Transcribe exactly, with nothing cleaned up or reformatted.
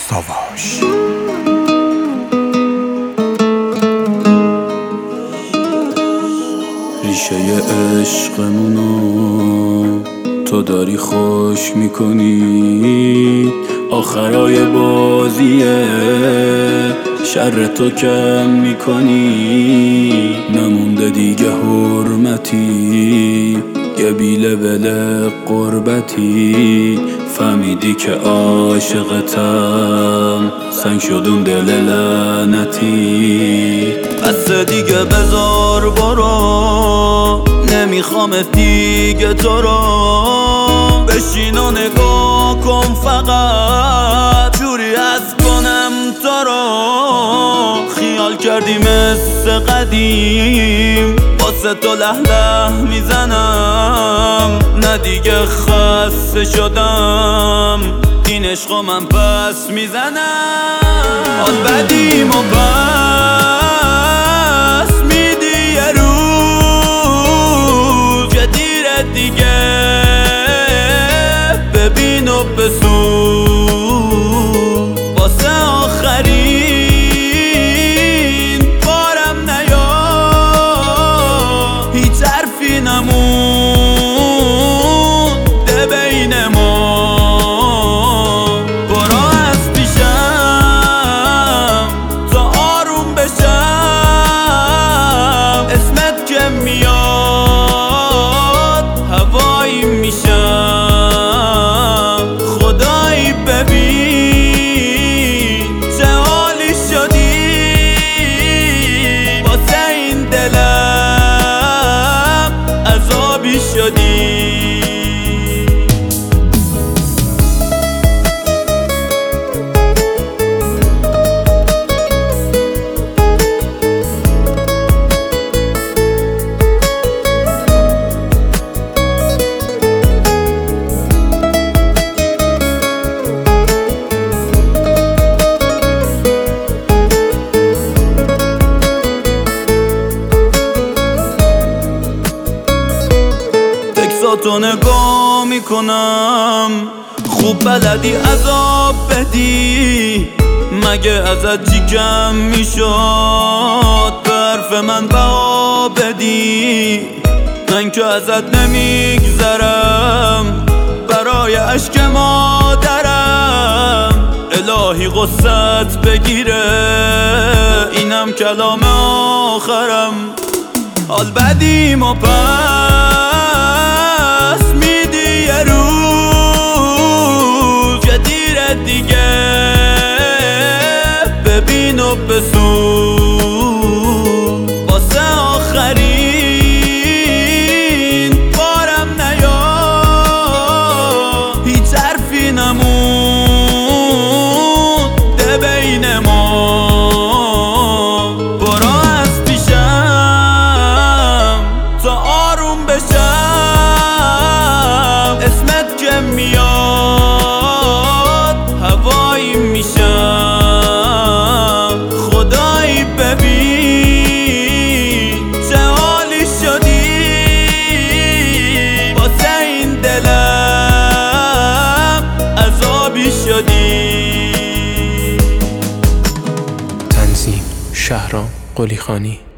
ساواش. ریشه عشقمونو تو داری خوش میکنی، آخرای بازیه شر تو کم میکنی. نمونده دیگه حرمتی، یه بیله بله قربتی. فهمیدی که عاشقتم، سنگ شدون دل لعنتی. بس دیگه بذار برو، نمیخوام دیگه تو رو. بشین و نگاه کن فقط، جوری از کنم تو رو. خیال کردی مثل قدیم، واسه تو له له میزنم. نه دیگه خسته شدم، این عشقا من پس میزنم. حال بدیم و پس میدی یه روز، که دیره دیگه ببین و بسوز. واسه آخرین بارم نیا، هیچ حرفی نمونده بین ما. برو از پیشم تا آروم بشم، اسمت که میاد هوایی میشم. خدایی ببین چه حالی شدی، واسه این دلم عذابی شدی. تو نگاه میکنم، خوب بلدی عذاب بدی. مگه ازت چی کم میشد به حرف من بها بدی؟ من که ازت نمیگذرم برای عشق مادرم. الهی غصت بگیره، اینم کلام آخرم. حال بدیم و پس میدی یه روز، که دیره دیگه ببین و بسوز. واسه آخرین بارم نیا، هیچ حرفی نمونده بین ما. برو از پیشم تا آروم بشم، اسمت که میاد هوایی میشم. خدایی ببین چه حالی شدی، واسه این دلم عذابی شدی. تنظیم شهرام قلیخانی.